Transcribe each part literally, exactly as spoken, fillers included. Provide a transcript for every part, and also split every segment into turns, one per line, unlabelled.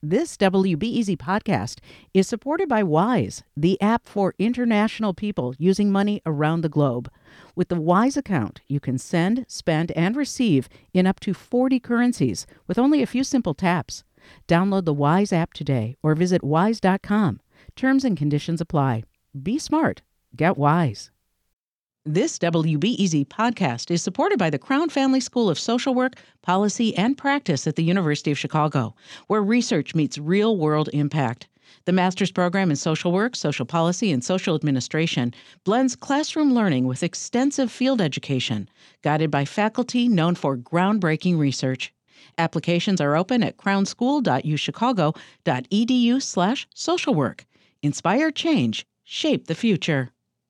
This W B E Z podcast is supported by Wise, the app for international people using money around the globe. With the Wise account, you can send, spend, and receive in up to forty currencies with only a few simple taps. Download the Wise app today or visit wise dot com. Terms and conditions apply. Be smart. Get Wise. This W B E Z podcast is supported by the Crown Family School of Social Work, Policy, and Practice at the University of Chicago, where research meets real-world impact. The master's program in social work, social policy, and social administration blends classroom learning with extensive field education, guided by faculty known for groundbreaking research. Applications are open at crownschool dot u chicago dot e d u slash social work. Inspire change. Shape the future.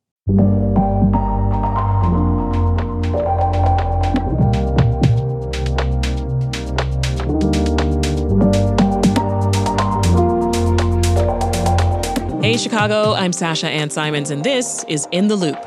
Hey Chicago, I'm Sasha Ann Simons, and this is In the Loop.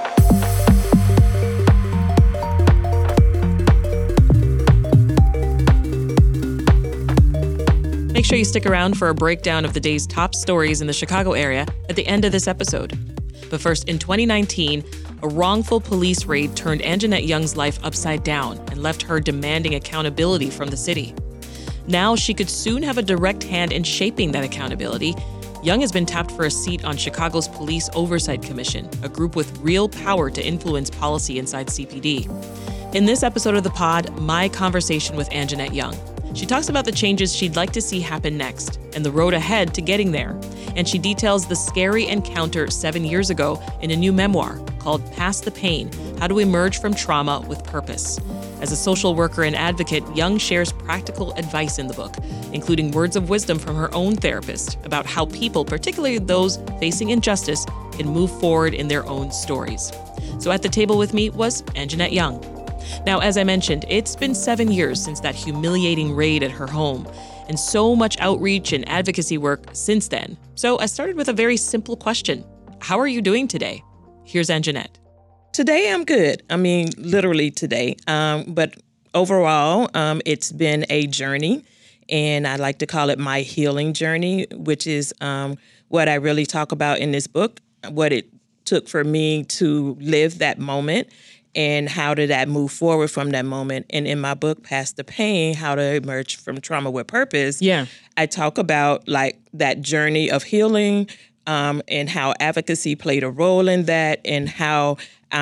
Make sure you stick around for a breakdown of the day's top stories in the Chicago area at the end of this episode. But first, in twenty nineteen, a wrongful police raid turned Anjanette Young's life upside down and left her demanding accountability from the city. Now she could soon have a direct hand in shaping that accountability. Young has been tapped for a seat on Chicago's Police Oversight Commission, a group with real power to influence policy inside C P D. In this episode of the pod, my conversation with Anjanette Young. She talks about the changes she'd like to see happen next and the road ahead to getting there. And she details the scary encounter seven years ago in a new memoir called Past the Pain: How to Emerge from Trauma with Purpose. As a social worker and advocate, Young shares practical advice in the book, including words of wisdom from her own therapist about how people, particularly those facing injustice, can move forward in their own stories. So at the table with me was Anjanette Young. Now, as I mentioned, it's been seven years since that humiliating raid at her home, and so much outreach and advocacy work since then. So I started with a very simple question. How are you doing today? Here's Anjanette.
Today, I'm good. I mean, literally today. Um, but overall, um, it's been a journey, and I like to call it my healing journey, which is um, what I really talk about in this book, what it took for me to live that moment, and how did that move forward from that moment. And in my book, Past the Pain: How to Emerge from Trauma with Purpose,
yeah,
I talk about like that journey of healing, um, and how advocacy played a role in that, and how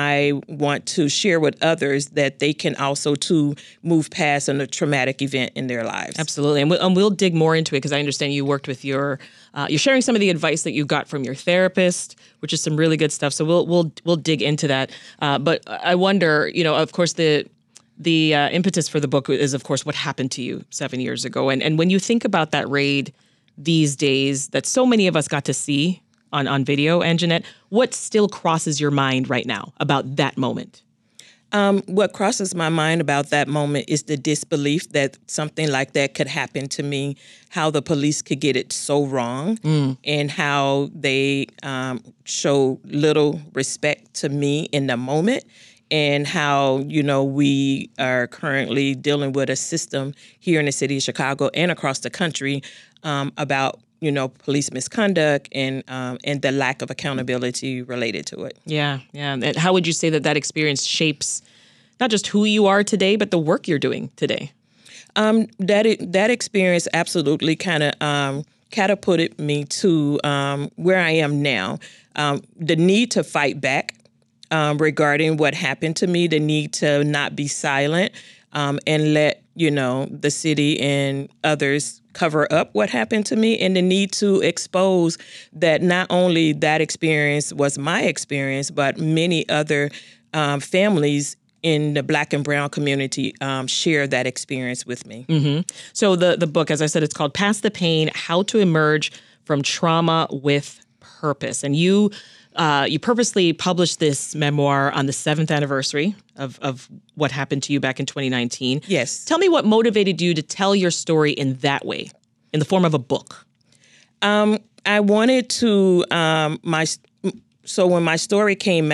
I want to share with others that they can also, too, move past a traumatic event in their lives.
Absolutely. And we'll, and we'll dig more into it because I understand you worked with your, uh, you're sharing some of the advice that you got from your therapist, which is some really good stuff. So we'll we'll we'll dig into that. Uh, but I wonder, you know, of course, the the uh, impetus for the book is, of course, what happened to you seven years ago. And and when you think about that raid these days that so many of us got to see on, on video, Anjanette, what still crosses your mind right now about that moment?
Um, what crosses my mind about that moment is the disbelief that something like that could happen to me, how the police could get it so wrong, mm. and how they um, show little respect to me in the moment, and how, you know, we are currently dealing with a system here in the city of Chicago and across the country um, about you know, police misconduct and um, and the lack of accountability related to it.
Yeah, yeah. And how would you say that that experience shapes not just who you are today, but the work you're doing today?
Um, that it, that experience absolutely kind of um, catapulted me to um, where I am now. Um, the need to fight back um, regarding what happened to me, the need to not be silent um, and let, you know, the city and others cover up what happened to me, and the need to expose that not only that experience was my experience, but many other um, families in the Black and Brown community um, share that experience with me.
Mm-hmm. So the, the book, as I said, it's called Past the Pain: How to Emerge from Trauma with Purpose. And you uh, you purposely published this memoir on the seventh anniversary of, of what happened to you back in twenty nineteen.
Yes.
Tell me what motivated you to tell your story in that way, in the form of a book.
Um, I wanted to, um, my so when my story came out,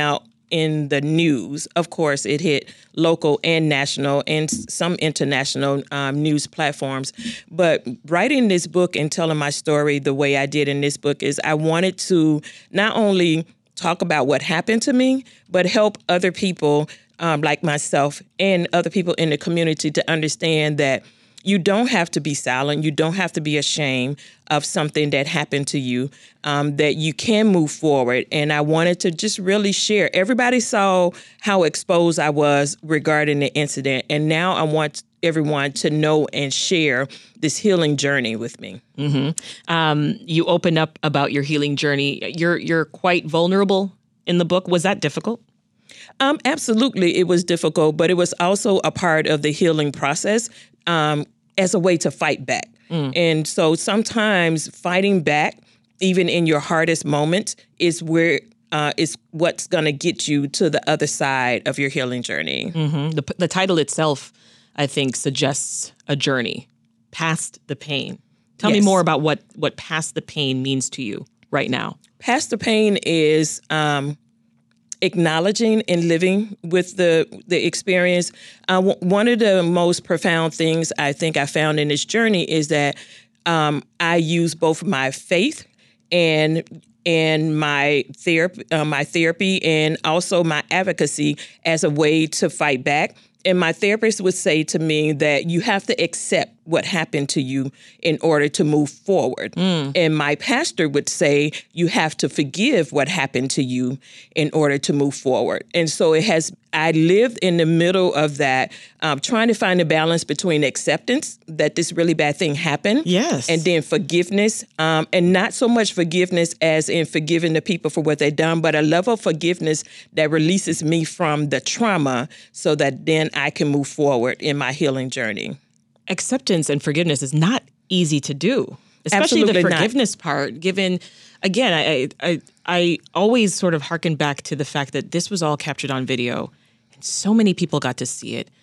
in the news. Of course, it hit local and national and some international um, news platforms. But writing this book and telling my story the way I did in this book is I wanted to not only talk about what happened to me, but help other people um, like myself and other people in the community to understand that you don't have to be silent. You don't have to be ashamed of something that happened to you, um, that you can move forward. And I wanted to just really share. Everybody saw how exposed I was regarding the incident. And now I want everyone to know and share this healing journey with me.
Mm-hmm. Um, you open up about your healing journey. You're you're quite vulnerable in the book. Was that difficult?
Um, absolutely, it was difficult, but it was also a part of the healing process um, as a way to fight back. Mm. And so sometimes fighting back, even in your hardest moments, is where uh, is what's going to get you to the other side of your healing journey.
Mm-hmm. The, the title itself, I think, suggests a journey past the pain. Tell yes. me more about what, what past the pain means to you right now.
Past the pain is um, acknowledging and living with the the experience. Uh, w- one of the most profound things I think I found in this journey is that um, I use both my faith and and my therapy, uh, my therapy, and also my advocacy as a way to fight back. And my therapist would say to me that you have to accept what happened to you in order to move forward. Mm. And my pastor would say you have to forgive what happened to you in order to move forward. And so it has, I lived in the middle of that, um, trying to find a balance between acceptance that this really bad thing happened.
Yes.
And then forgiveness, um, and not so much forgiveness as in forgiving the people for what they've done, but a level of forgiveness that releases me from the trauma so that then I can move forward in my healing journey.
Acceptance and forgiveness is not easy to do, especially Absolutely the forgiveness not. part, given, again, I, I I always sort of hearken back to the fact that this was all captured on video and so many people got to see it.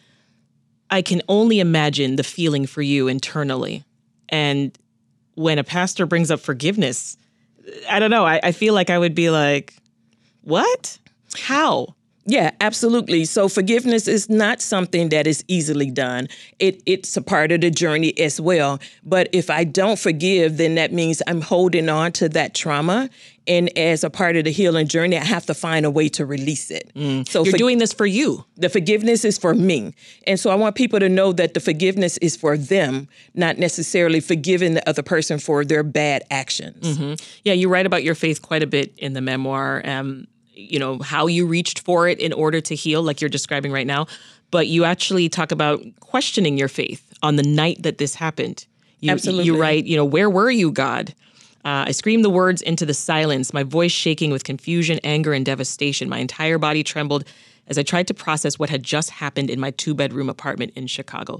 I can only imagine the feeling for you internally. And when a pastor brings up forgiveness, I don't know, I, I feel like I would be like, what? How?
Yeah, absolutely. So forgiveness is not something that is easily done. It it's a part of the journey as well. But if I don't forgive, then that means I'm holding on to that trauma. And as a part of the healing journey, I have to find a way to release it.
Mm. So you're for, doing this for you.
The forgiveness is for me. And so I want people to know that the forgiveness is for them, not necessarily forgiving the other person for their bad actions.
Mm-hmm. Yeah, you write about your faith quite a bit in the memoir. Um, you know, how you reached for it in order to heal, like you're describing right now. But you actually talk about questioning your faith on the night that this happened. You,
Absolutely.
You write, you know, where were you, God? Uh, I screamed the words into the silence, my voice shaking with confusion, anger, and devastation. My entire body trembled as I tried to process what had just happened in my two-bedroom apartment in Chicago.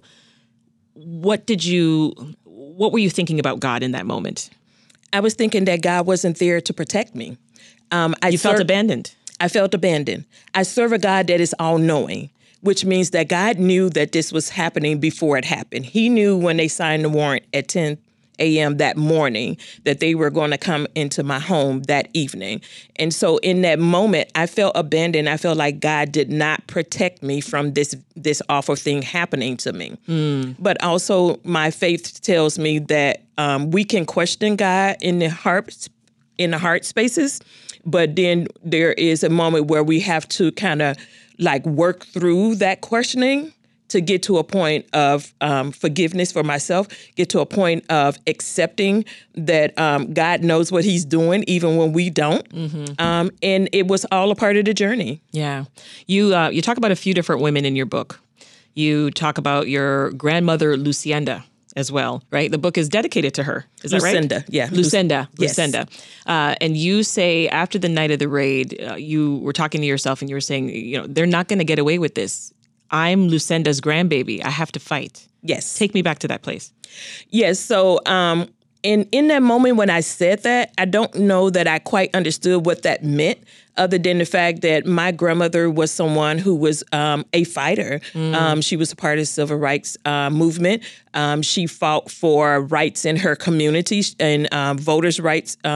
What did you, what were you thinking about God in that moment?
I was thinking that God wasn't there to protect me. Um, I
you felt
serve,
abandoned.
I felt abandoned. I serve a God that is all-knowing, which means that God knew that this was happening before it happened. He knew when they signed the warrant at ten a.m. that morning that they were going to come into my home that evening. And so in that moment, I felt abandoned. I felt like God did not protect me from this this awful thing happening to me. Mm. But also my faith tells me that um, we can question God in the heart, in the heart spaces. But then there is a moment where we have to kind of like work through that questioning to get to a point of um, forgiveness for myself, get to a point of accepting that um, God knows what he's doing, even when we don't. Mm-hmm. Um, and it was all a part of the journey.
Yeah. You, uh, you talk about a few different women in your book. You talk about your grandmother, Lucinda, as well, right? The book is dedicated to her. Is that
Lucinda,
right?
yeah.
Lucinda,
yes.
Lucinda. Uh, and you say after the night of the raid, uh, you were talking to yourself and you were saying, you know, they're not going to get away with this. I'm Lucinda's grandbaby. I have to fight.
Yes.
Take me back to that place.
Yes. So um, in, in that moment when I said that, I don't know that I quite understood what that meant, other than the fact that my grandmother was someone who was um, a fighter. Mm. Um, she was a part of the civil rights uh, movement. Um, she fought for rights in her community and um, voters' rights um,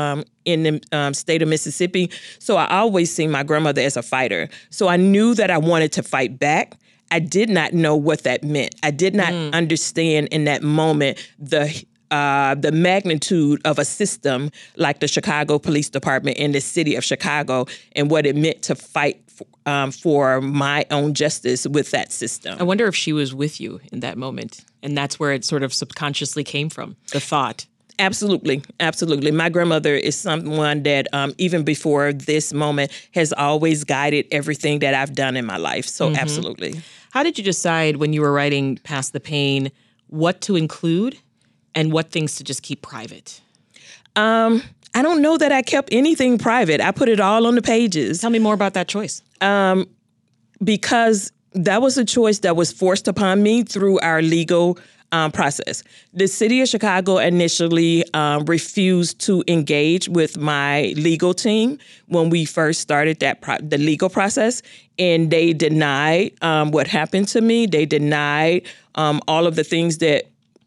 in the um, state of Mississippi. So I always seen my grandmother as a fighter. So I knew that I wanted to fight back. I did not know what that meant. I did not mm. understand in that moment the uh, the magnitude of a system like the Chicago Police Department in the city of Chicago and what it meant to fight for, um, for my own justice with that system.
I wonder if she was with you in that moment, and that's where it sort of subconsciously came from, the thought.
Absolutely. Absolutely. My grandmother is someone that um, even before this moment has always guided everything that I've done in my life. So mm-hmm. absolutely.
How did you decide when you were writing Past the Pain what to include and what things to just keep private?
Um, I don't know that I kept anything private. I put it all on the pages.
Tell me more about that choice.
Um, because that was a choice that was forced upon me through our legal Um, process. The city of Chicago initially um, refused to engage with my legal team when we first started that pro- the legal process, and they denied um, what happened to me. They denied um, all of the things that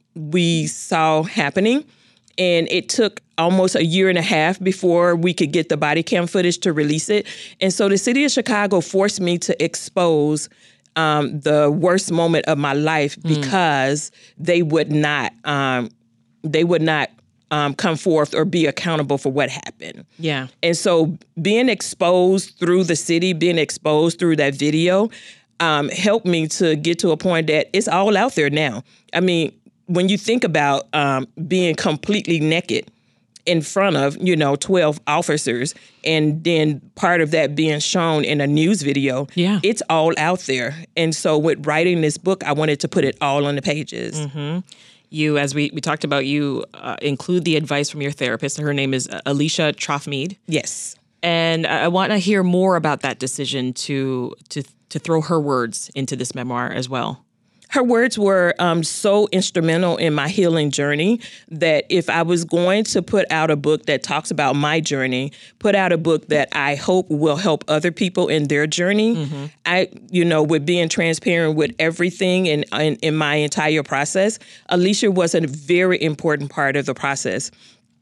we saw happening, and it took almost a year and a half before we could get the body cam footage to release it. And so the city of Chicago forced me to expose Um, the worst moment of my life because mm. they would not, um, they would not um, come forth or be accountable for what happened.
Yeah.
And so being exposed through the city, being exposed through that video, um, helped me to get to a point that it's all out there now. I mean, when you think about um, being completely naked in front of, you know, twelve officers, and then part of that being shown in a news video,
yeah.
it's all out there. And so with writing this book, I wanted to put it all on the pages.
Mm-hmm. You, as we, we talked about, you uh, include the advice from your therapist. Her name is Alicia Troffmead.
Yes.
And I want to hear more about that decision to to to throw her words into this memoir as well.
Her words were um, so instrumental in my healing journey that if I was going to put out a book that talks about my journey, put out a book that I hope will help other people in their journey, mm-hmm. I, you know, with being transparent with everything in, in, in my entire process, Alicia was a very important part of the process.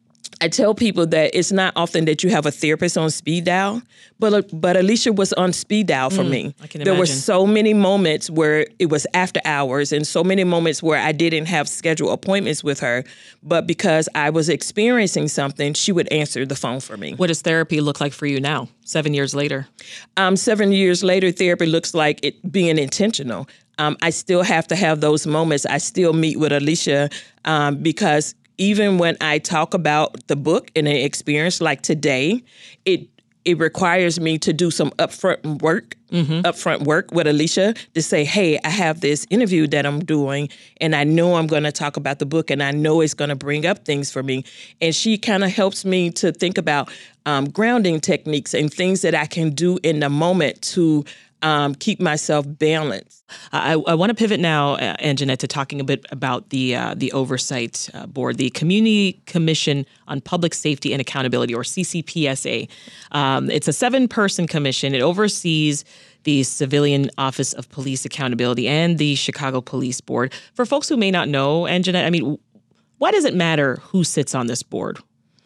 I tell people that it's not often that you have a therapist on speed dial, but but Alicia was on speed dial for
mm,
me.
I can
there
imagine.
were so many moments where it was after hours and so many moments where I didn't have scheduled appointments with her, but because I was experiencing something, she would answer the phone for me.
What does therapy look like for you now, seven years later?
Um, seven years later, therapy looks like it being intentional. Um, I still have to have those moments. I still meet with Alicia um, because even when I talk about the book and an experience like today, it it requires me to do some upfront work, mm-hmm. upfront work with Alicia to say, hey, I have this interview that I'm doing, and I know I'm going to talk about the book, and I know it's going to bring up things for me. And she kind of helps me to think about um, grounding techniques and things that I can do in the moment to Um, keep myself balanced.
I, I want to pivot now, uh, Anjanette, to talking a bit about the uh, the oversight uh, board, the Community Commission on Public Safety and Accountability, or C C P S A. Um, it's a seven-person commission. It oversees the Civilian Office of Police Accountability and the Chicago Police Board. For folks who may not know, Anjanette, I mean, why does it matter who sits on this board?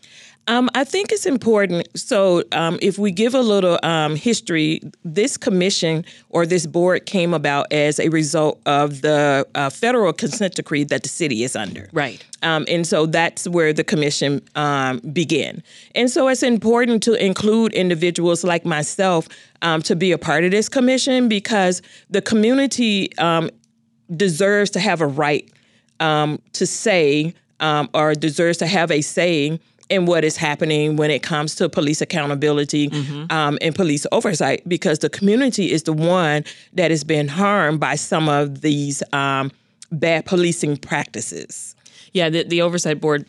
Um, I think it's important. So um, if we give a little um, history, this commission or this board came about as a result of the uh, federal consent decree that the city is under.
Right.
Um, and so that's where the commission um, began. And so it's important to include individuals like myself um, to be a part of this commission because the community um, deserves to have a right um, to say um, or deserves to have a say in what is happening when it comes to police accountability mm-hmm. um, and police oversight, because the community is the one that has been harmed by some of these um, bad policing practices.
Yeah, the, the Oversight Board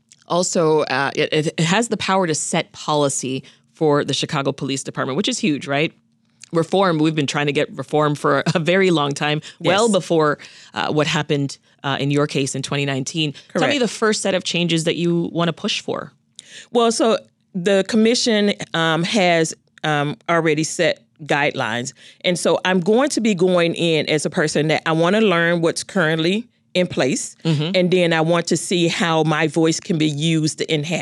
also, uh, it, it has the power to set policy for the Chicago Police Department, which is huge, right? Reform, we've been trying to get reform for a very long time, yes. well before uh, what happened uh, in your case in twenty nineteen.
Correct.
Tell me the first set of changes that you want to push for.
Well, so the commission um, has um, already set guidelines. And so I'm going to be going in as a person that I want to learn what's currently in place. Mm-hmm. And then I want to see how my voice can be used to enhance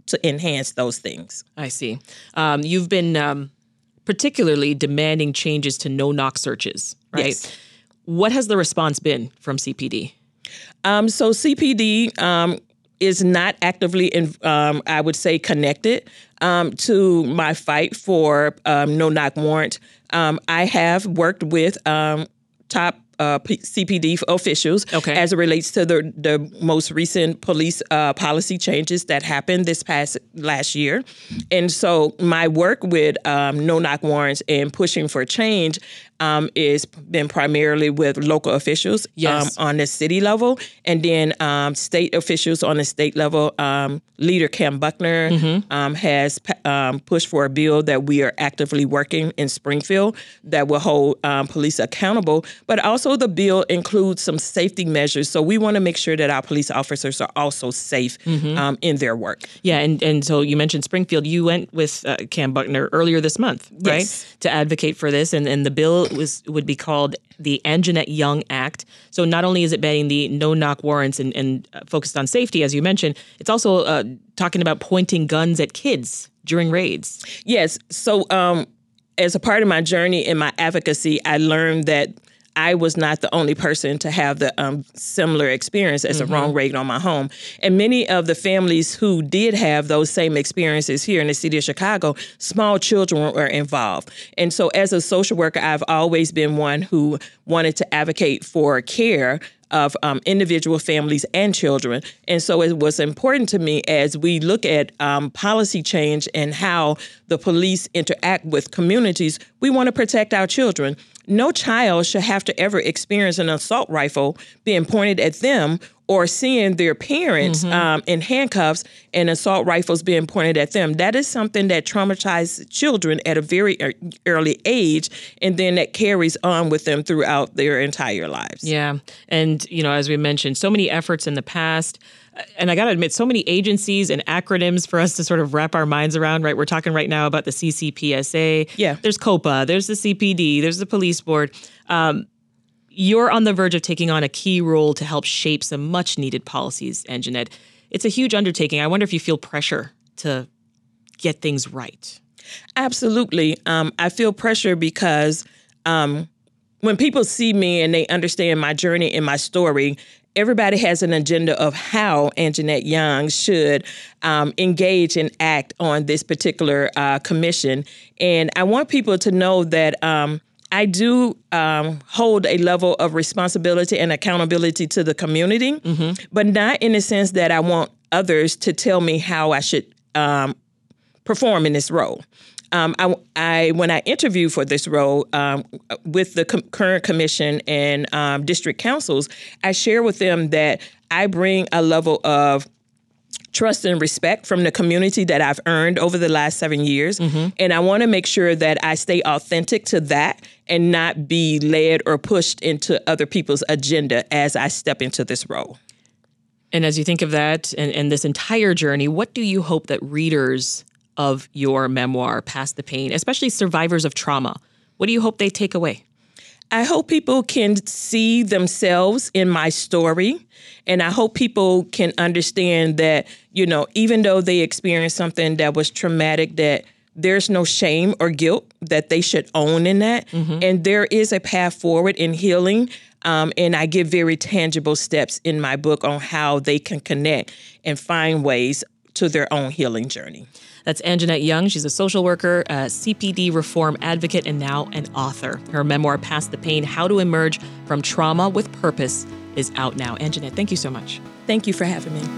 to enhance those things.
I see. Um, you've been um, particularly demanding changes to no-knock searches, right?
Yes.
What has the response been from C P D?
Um, so C P D um, is not actively, in, um, I would say, connected um, to my fight for um, no-knock warrant. Um, I have worked with um, top Uh, P- C P D officials
okay.
as it relates to the the most recent police uh, policy changes that happened this past last year. And so my work with um, no-knock warrants and pushing for change um, is been primarily with local officials
yes.
um, on the city level, and then um, state officials on the state level. Um, Leader Cam Buckner mm-hmm. um, has um, pushed for a bill that we are actively working in Springfield that will hold um, police accountable, but also the bill includes some safety measures. So we want to make sure that our police officers are also safe mm-hmm. um, in their work.
Yeah, and, and so you mentioned Springfield. You went with uh, Cam Buckner earlier this month, right,
yes.
to advocate for this, and, and the bill was would be called the Anjanette Young Act. So not only is it banning the no-knock warrants and, and uh, focused on safety, as you mentioned, it's also uh, talking about pointing guns at kids during raids.
Yes. So um, as a part of my journey in my advocacy, I learned that I was not the only person to have the um, similar experience as mm-hmm. a wrong raid on my home. And many of the families who did have those same experiences here in the city of Chicago, small children were involved. And so as a social worker, I've always been one who wanted to advocate for care of um, individual families and children. And so it was important to me as we look at um, policy change and how the police interact with communities, we want to protect our children. No child should have to ever experience an assault rifle being pointed at them or seeing their parents mm-hmm. um, in handcuffs and assault rifles being pointed at them. That is something that traumatizes children at a very early age, and then that carries on with them throughout their entire lives.
Yeah. And, you know, as we mentioned, so many efforts in the past. And I got to admit, so many agencies and acronyms for us to sort of wrap our minds around, right? We're talking right now about the C C P S A.
Yeah.
There's COPA. There's the C P D. There's the police board. Um, you're on the verge of taking on a key role to help shape some much needed policies, Anjanette. It's a huge undertaking. I wonder if you feel pressure to get things right.
Absolutely. Um, I feel pressure because um, when people see me and they understand my journey and my story, everybody has an agenda of how Anjanette Young should um, engage and act on this particular uh, commission. And I want people to know that um, I do um, hold a level of responsibility and accountability to the community, mm-hmm. but not in the sense that I want others to tell me how I should um, perform in this role. Um, I, I, when I interviewed for this role um, with the com- current commission and um, district councils, I share with them that I bring a level of trust and respect from the community that I've earned over the last seven years. Mm-hmm. And I want to make sure that I stay authentic to that and not be led or pushed into other people's agenda as I step into this role.
And as you think of that and, and this entire journey, what do you hope that readers of your memoir, Past the Pain, especially survivors of trauma, what do you hope they take away?
I hope people can see themselves in my story. And I hope people can understand that, you know, even though they experienced something that was traumatic, that there's no shame or guilt that they should own in that. Mm-hmm. And there is a path forward in healing. Um, and I give very tangible steps in my book on how they can connect and find ways to their own healing journey.
That's Anjanette Young. She's a social worker, a C P D reform advocate, and now an author. Her memoir, Past the Pain, How to Emerge from Trauma with Purpose, is out now. Anjanette, thank you so much.
Thank you for having me.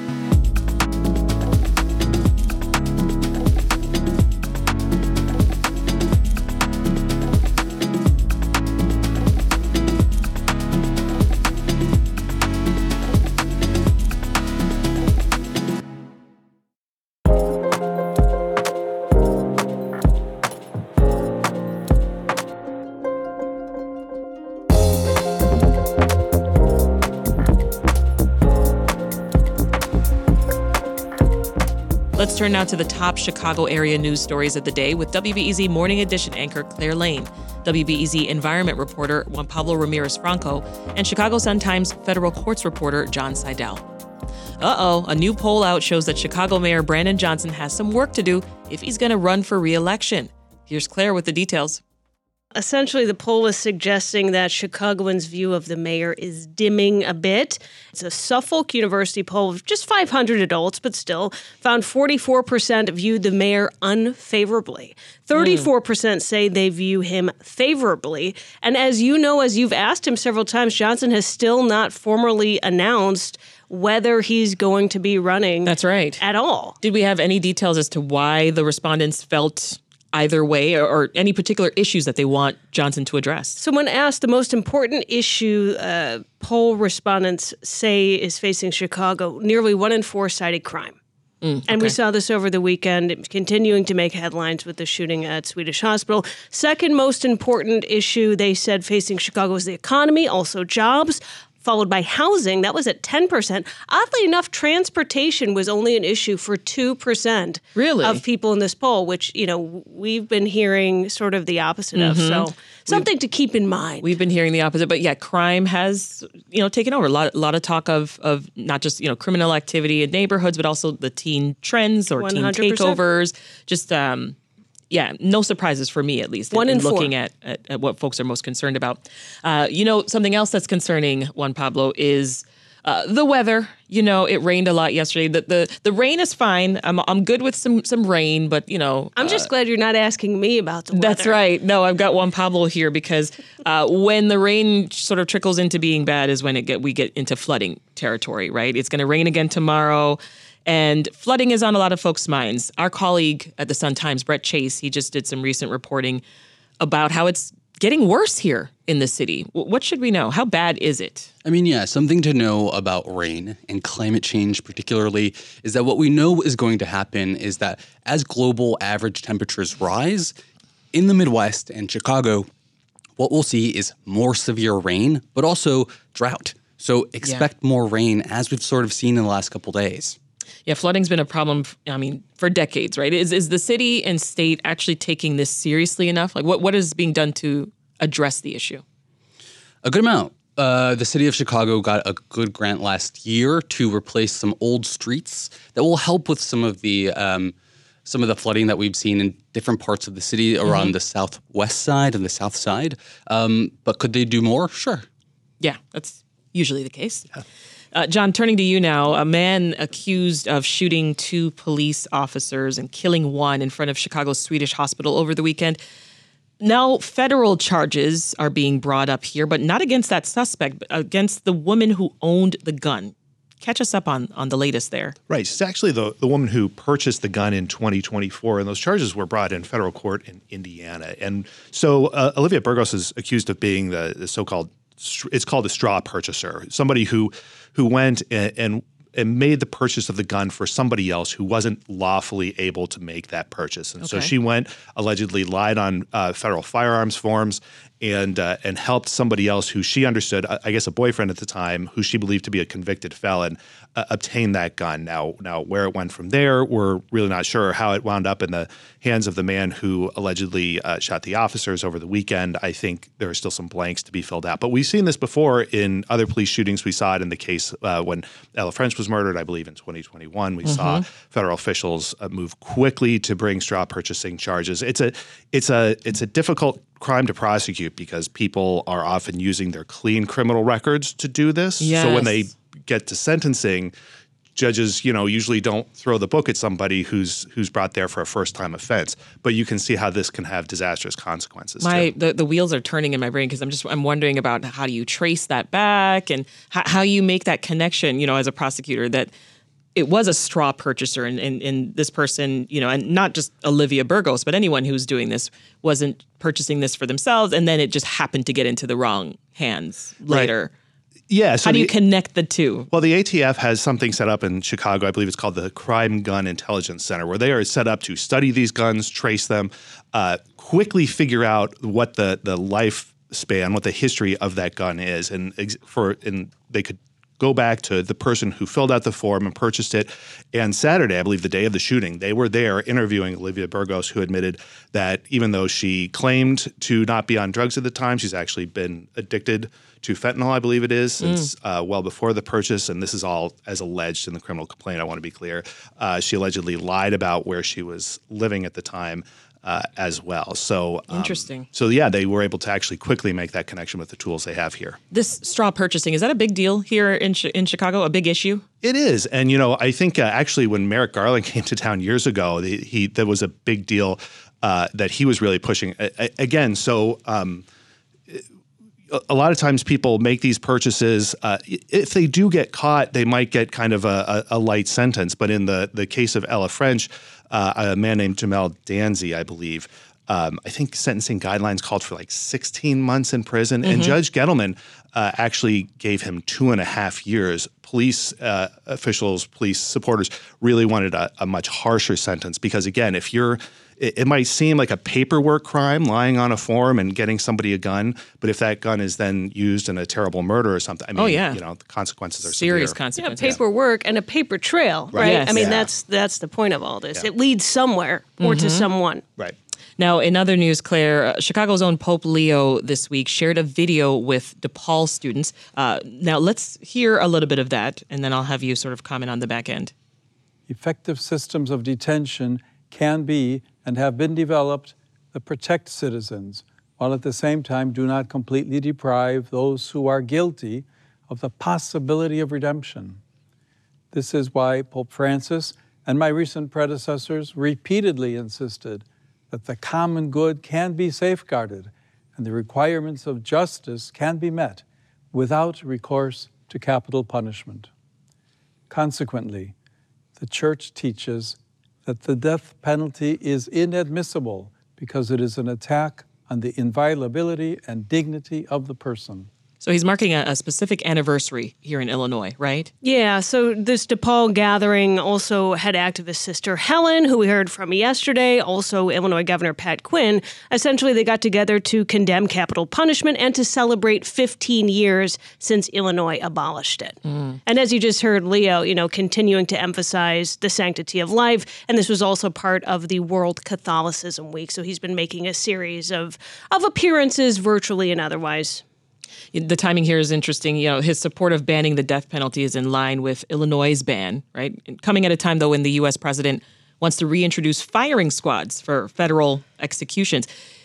Let's turn now to the top Chicago area news stories of the day with W B E Z Morning Edition anchor Claire Lane, W B E Z environment reporter Juan Pablo Ramirez Franco, and Chicago Sun-Times federal courts reporter John Seidel. Uh-oh, a new poll out shows that Chicago Mayor Brandon Johnson has some work to do if he's going to run for re-election. Here's Claire with the details.
Essentially, the poll is suggesting that Chicagoans' view of the mayor is dimming a bit. It's a Suffolk University poll of just five hundred adults, but still found forty-four percent viewed the mayor unfavorably. thirty-four percent say they view him favorably. And as you know, as you've asked him several times, Johnson has still not formally announced whether he's going to be running.
That's right.
At all.
Did we have any details as to why the respondents felt either way, or, or any particular issues that they want Johnson to address?
So when asked, the most important issue uh, poll respondents say is facing Chicago, nearly one in four cited crime. Mm, okay. And we saw this over the weekend, continuing to make headlines with the shooting at Swedish Hospital. Second most important issue, they said, facing Chicago is the economy, also jobs, followed by housing. That was at ten percent. Oddly enough, transportation was only an issue for two percent
really?
of people in this poll, which, you know, we've been hearing sort of the opposite mm-hmm. of. So something we've, to keep in mind.
We've been hearing the opposite. But yeah, crime has, you know, taken over. A lot, a lot of talk of, of not just, you know, criminal activity in neighborhoods, but also the teen trends or one hundred percent teen takeovers. Just, um, yeah, no surprises for me, at least,
One
in,
in
looking
four.
at, at, at what folks are most concerned about. Uh, you know, something else that's concerning, Juan Pablo, is uh, the weather. You know, it rained a lot yesterday. The the, the rain is fine. I'm I'm good with some some rain, but, you know.
I'm just uh, glad you're not asking me about the weather.
That's right. No, I've got Juan Pablo here because uh, when the rain sort of trickles into being bad is when it get we get into flooding territory, right? It's going to rain again tomorrow. And flooding is on a lot of folks' minds. Our colleague at the Sun-Times, Brett Chase, he just did some recent reporting about how it's getting worse here in the city. What should we know? How bad is it?
I mean, yeah, something to know about rain and climate change particularly is that what we know is going to happen is that as global average temperatures rise, in the Midwest and Chicago, what we'll see is more severe rain, but also drought. So expect yeah. more rain, as we've sort of seen in the last couple days.
Yeah, flooding's been a problem, I mean, for decades, right? Is is the city and state actually taking this seriously enough? Like, what, what is being done to address the issue?
A good amount. Uh, the city of Chicago got a good grant last year to replace some old streets that will help with some of the um, some of the flooding that we've seen in different parts of the city around mm-hmm. the southwest side and the south side. Um, but could they do more? Sure.
Yeah, that's usually the case. Yeah. Uh, John, turning to you now, a man accused of shooting two police officers and killing one in front of Chicago's Swedish Hospital over the weekend. Now, federal charges are being brought up here, but not against that suspect, but against the woman who owned the gun. Catch us up on, on the latest there.
Right. She's actually the, the woman who purchased the gun in twenty twenty-four, and those charges were brought in federal court in Indiana. And so uh, Olivia Burgos is accused of being the, the so-called, it's called a straw purchaser, somebody who who went and, and and made the purchase of the gun for somebody else who wasn't lawfully able to make that purchase. And okay. so she went, allegedly lied on uh, federal firearms forms and uh, and helped somebody else who she understood, I guess a boyfriend at the time, who she believed to be a convicted felon, uh, obtain that gun. Now, now where it went from there, we're really not sure. How it wound up in the hands of the man who allegedly uh, shot the officers over the weekend, I think there are still some blanks to be filled out. But we've seen this before in other police shootings. We saw it in the case uh, when Ella French was murdered, I believe in twenty twenty-one. We mm-hmm. saw federal officials uh, move quickly to bring straw purchasing charges. It's a, it's a, it's a difficult crime to prosecute because people are often using their clean criminal records to do this.
Yes.
So when they get to sentencing, judges, you know, usually don't throw the book at somebody who's who's brought there for a first-time offense. But you can see how this can have disastrous consequences.
My
too.
the, the wheels are turning in my brain because I'm just I'm wondering about how do you trace that back and how, how you make that connection, you know, as a prosecutor that it was a straw purchaser and, and, and this person, you know, and not just Olivia Burgos, but anyone who's doing this wasn't purchasing this for themselves. And then it just happened to get into the wrong hands later.
Right. Yeah. So
How do
the,
you connect the two?
Well, the A T F has something set up in Chicago. I believe it's called the Crime Gun Intelligence Center, where they are set up to study these guns, trace them, uh, quickly figure out what the the lifespan, what the history of that gun is, and ex- for and they could go back to the person who filled out the form and purchased it. And Saturday, I believe the day of the shooting, they were there interviewing Olivia Burgos, who admitted that even though she claimed to not be on drugs at the time, she's actually been addicted to fentanyl, I believe it is, since mm. uh, well before the purchase. And this is all as alleged in the criminal complaint, I want to be clear. Uh, she allegedly lied about where she was living at the time uh, as well. So um,
Interesting.
So yeah, they were able to actually quickly make that connection with the tools they have here.
This straw purchasing, is that a big deal here in in Chicago, a big issue?
It is. And, you know, I think uh, actually when Merrick Garland came to town years ago, the, he that was a big deal uh, that he was really pushing. A- again, so um, a lot of times people make these purchases. Uh, if they do get caught, they might get kind of a, a, a light sentence. But in the, the case of Ella French, uh, a man named Jamel Danzy, I believe, um, I think sentencing guidelines called for like sixteen months in prison. Mm-hmm. And Judge Gettleman uh, actually gave him two and a half years. Police uh, officials, police supporters really wanted a, a much harsher sentence because, again, if you're it might seem like a paperwork crime, lying on a form and getting somebody a gun, but if that gun is then used in a terrible murder or something, I mean,
oh, yeah.
you know, the consequences are
serious
severe.
consequences.
Yeah, paperwork and a paper trail, right?
Yes.
I mean,
Yeah.
that's that's the point of all this.
Yeah.
It leads somewhere or
Mm-hmm.
to someone.
Right.
Now, in other news, Claire, uh, Chicago's own Pope Leo this week shared a video with DePaul students. Uh, now, let's hear a little bit of that, and then I'll have you sort of comment on the back end.
Effective systems of detention can be and have been developed that protect citizens, while at the same time do not completely deprive those who are guilty of the possibility of redemption. This is why Pope Francis and my recent predecessors repeatedly insisted that the common good can be safeguarded and the requirements of justice can be met without recourse to capital punishment. Consequently, the Church teaches that the death penalty is inadmissible because it is an attack on the inviolability and dignity of the person.
So he's marking a, a specific anniversary here in Illinois, right?
Yeah, so this DePaul gathering also had activist Sister Helen, who we heard from yesterday, also Illinois Governor Pat Quinn. Essentially, they got together to condemn capital punishment and to celebrate fifteen years since Illinois abolished it. Mm. And as you just heard, Leo, you know, continuing to emphasize the sanctity of life. And this was also part of the World Catholicism Week. So he's been making a series of, of appearances, virtually and otherwise.
The timing here is interesting. You know, his support of banning the death penalty is in line with Illinois' ban, right? Coming at a time, though, when the U S president wants to reintroduce firing squads for federal executions.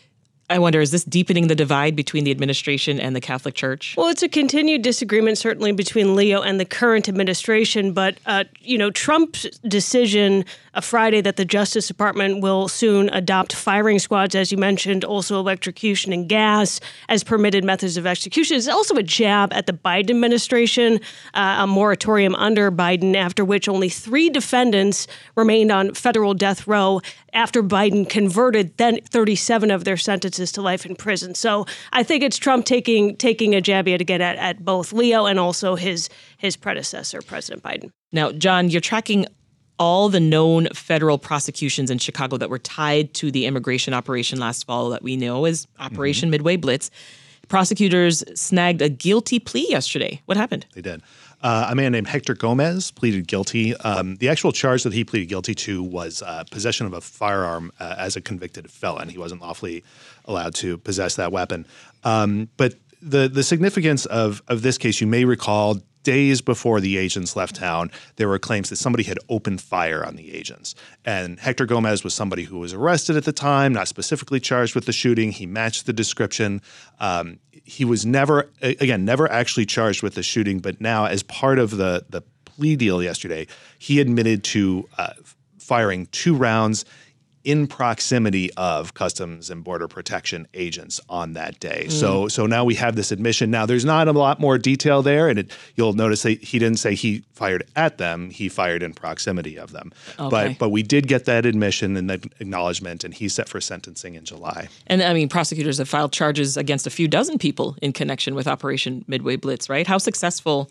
I wonder, is this deepening the divide between the administration and the Catholic Church?
Well, it's a continued disagreement, certainly, between Leo and the current administration. But, uh, you know, Trump's decision uh, Friday that the Justice Department will soon adopt firing squads, as you mentioned, also electrocution and gas as permitted methods of execution, is also a jab at the Biden administration, uh, a moratorium under Biden, after which only three defendants remained on federal death row after Biden converted then thirty-seven of their sentences to life in prison. So I think it's Trump taking taking a jab here to get at, at both Leo and also his his predecessor, President Biden.
Now, John, you're tracking all the known federal prosecutions in Chicago that were tied to the immigration operation last fall that we know as Operation mm-hmm. Midway Blitz. Prosecutors snagged a guilty plea yesterday. What happened?
They did. Uh, a man named Hector Gomez pleaded guilty. Um, the actual charge that he pleaded guilty to was uh, possession of a firearm uh, as a convicted felon. He wasn't lawfully allowed to possess that weapon. Um, but the the significance of of this case, you may recall, days before the agents left town, there were claims that somebody had opened fire on the agents. And Hector Gomez was somebody who was arrested at the time, not specifically charged with the shooting. He matched the description. Um, he was never, again, never actually charged with the shooting, but now as part of the, the plea deal yesterday, he admitted to uh, firing two rounds in proximity of Customs and Border Protection agents on that day. Mm. So so now we have this admission. Now, there's not a lot more detail there, and it, you'll notice that he didn't say he fired at them. He fired in proximity of them.
Okay.
But but we did get that admission and that acknowledgement, and he's set for sentencing in July.
And, I mean, prosecutors have filed charges against a few dozen people in connection with Operation Midway Blitz, right? How successful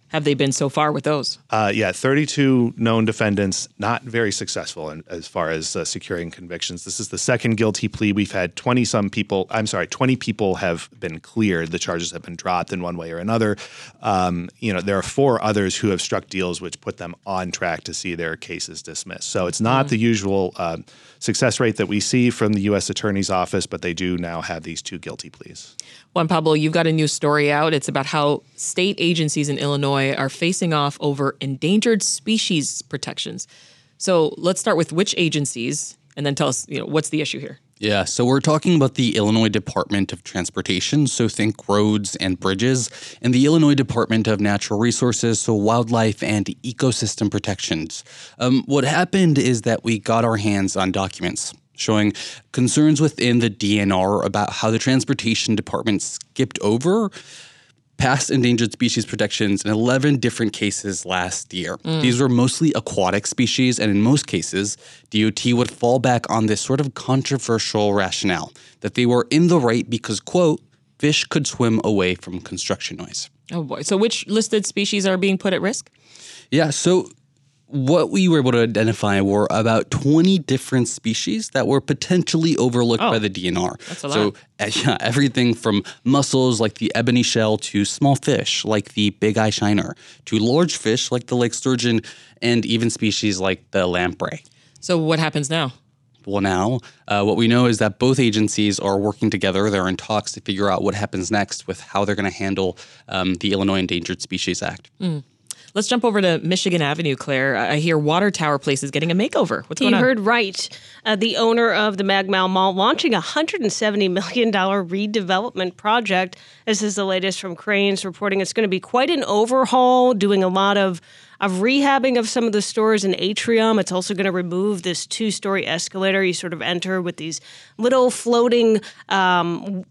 have they been so far with those?
Uh, yeah, thirty-two known defendants, not very successful in, as far as uh, securing convictions. This is the second guilty plea. We've had twenty-some people, I'm sorry, twenty people have been cleared. The charges have been dropped in one way or another. Um, you know, there are four others who have struck deals which put them on track to see their cases dismissed. So it's not mm. the usual uh, success rate that we see from the U S Attorney's Office, but they do now have these two guilty pleas.
Juan Pablo, you've got a new story out. It's about how state agencies in Illinois are facing off over endangered species protections. So let's start with which agencies, and then tell us, you know, what's the issue here?
Yeah, so we're talking about the Illinois Department of Transportation, so think roads and bridges, and the Illinois Department of Natural Resources, so wildlife and ecosystem protections. Um, what happened is that we got our hands on documents showing concerns within the D N R about how the Transportation Department skipped over past endangered species protections in eleven different cases last year. Mm. These were mostly aquatic species, and in most cases, D O T would fall back on this sort of controversial rationale that they were in the right because, quote, fish could swim away from construction noise.
Oh boy. So which listed species are being put at risk?
Yeah, so what we were able to identify were about twenty different species that were potentially overlooked oh, by the D N R.
That's a lot.
So uh, yeah, everything from mussels like the ebony shell to small fish like the big eye shiner to large fish like the lake sturgeon and even species like the lamprey.
So what happens now?
Well, now, uh, what we know is that both agencies are working together. They're in talks to figure out what happens next with how they're going to handle um, the Illinois Endangered Species Act.
Mm. Let's jump over to Michigan Avenue, Claire. I hear Water Tower Place is getting a makeover. What's going on?
You heard right. Uh, the owner of the Magmal Mall launching a one hundred seventy million dollars redevelopment project. This is the latest from Crain's reporting. It's going to be quite an overhaul, doing a lot of of rehabbing of some of the stores in Atrium. It's also going to remove this two-story escalator. You sort of enter with these little floating um,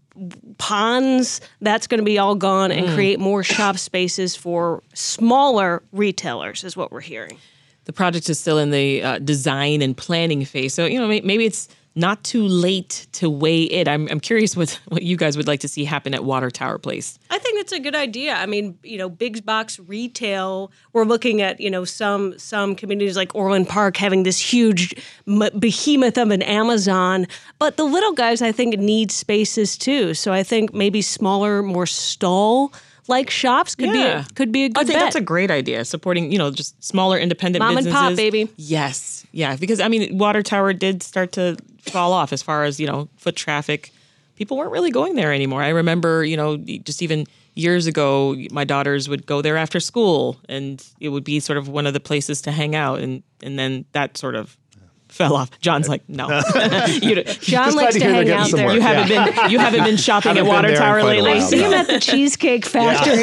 ponds. That's going to be all gone and mm. create more shop spaces for smaller retailers is what we're hearing.
The project is still in the uh, design and planning phase. So, you know, maybe it's not too late to weigh it. I'm I'm curious what, what you guys would like to see happen at Water Tower Place.
I think that's a good idea. I mean, you know, big box retail, we're looking at, you know, some some communities like Orland Park having this huge behemoth of an Amazon. But the little guys, I think, need spaces too. So I think maybe smaller, more stall like shops could
yeah.
be a, could be a good
I think
bet.
That's a great idea. Supporting, you know, just smaller independent
Mom
businesses.
Mom and pop, baby.
Yes. Yeah. Because, I mean, Water Tower did start to fall off as far as, you know, foot traffic. People weren't really going there anymore. I remember, you know, just even years ago, my daughters would go there after school and it would be sort of one of the places to hang out. And, and then that sort of fell off. John's like, no. you,
John likes to, to hang out there.
You haven't yeah. been you haven't been shopping
haven't
at Water Tower lately.
I see him at the Cheesecake Factory.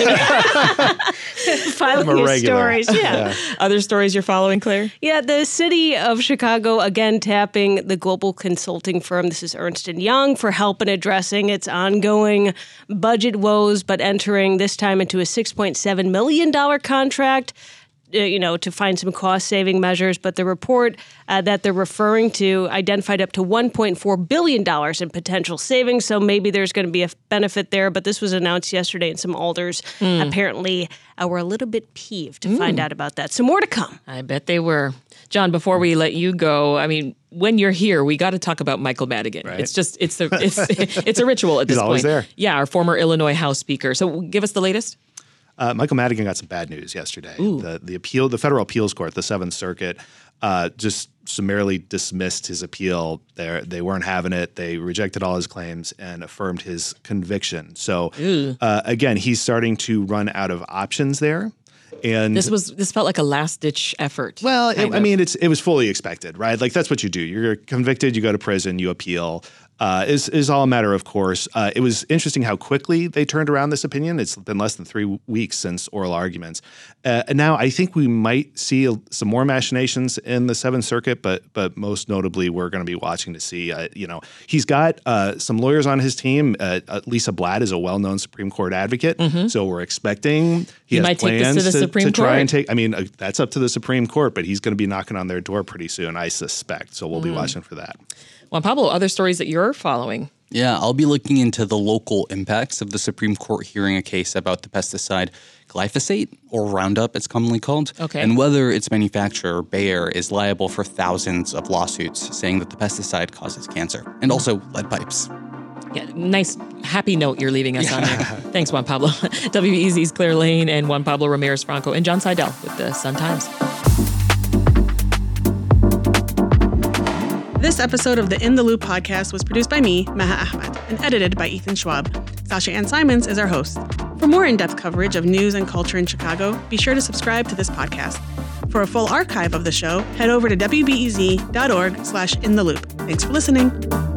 Filing his stories. Yeah.
yeah. Other stories you're following, Claire?
Yeah, the city of Chicago again tapping the global consulting firm. This is Ernst and Young for help in addressing its ongoing budget woes, but entering this time into a six point seven million dollars contract. You know, to find some cost-saving measures, but the report uh, that they're referring to identified up to one point four billion dollars in potential savings, so maybe there's going to be a benefit there, but this was announced yesterday, and some alders mm. apparently uh, were a little bit peeved to mm. find out about that. So more to come.
I bet they were. John, before we let you go, I mean, when you're here, we got to talk about Michael Madigan. Right. It's just, it's a, it's, it's a ritual at this
He's
point.
Always there.
Yeah, our former Illinois House Speaker. So give us the latest.
Uh, Michael Madigan got some bad news yesterday. The the appeal, the federal appeals court, the Seventh Circuit, uh, just summarily dismissed his appeal. They they weren't having it. They rejected all his claims and affirmed his conviction. So uh, again, he's starting to run out of options there. And
this was this felt like a last ditch effort.
Well, it, I mean, it's it was fully expected, right? Like that's what you do. You're convicted, you go to prison, you appeal. Uh, is is all a matter of course. Uh, it was interesting how quickly they turned around this opinion. It's been less than three weeks since oral arguments, uh, and now I think we might see a, some more machinations in the Seventh Circuit. But but most notably, we're going to be watching to see. Uh, you know, he's got uh, some lawyers on his team. Uh, uh, Lisa Blatt is a well-known Supreme Court advocate, mm-hmm. so we're expecting he,
he
has
might
plans
take this to the
to,
Supreme
to try
Court.
and take. I mean, uh, that's up to the Supreme Court, but he's going to be knocking on their door pretty soon, I suspect. So we'll mm. be watching for that.
Juan Pablo, other stories that you're following?
Yeah, I'll be looking into the local impacts of the Supreme Court hearing a case about the pesticide glyphosate, or Roundup it's commonly called,
okay.
and whether its manufacturer, Bayer, is liable for thousands of lawsuits saying that the pesticide causes cancer, and also lead pipes.
Yeah, nice, happy note you're leaving us on there. Thanks, Juan Pablo. W E Z's Claire Lane and Juan Pablo Ramirez-Franco and John Seidel with the Sun-Times.
This episode of the In the Loop podcast was produced by me, Meha Ahmed, and edited by Ethan Schwab. Sasha Ann Simons is our host. For more in-depth coverage of news and culture in Chicago, be sure to subscribe to this podcast. For a full archive of the show, head over to W B E Z dot org slash in the loop. Thanks for listening.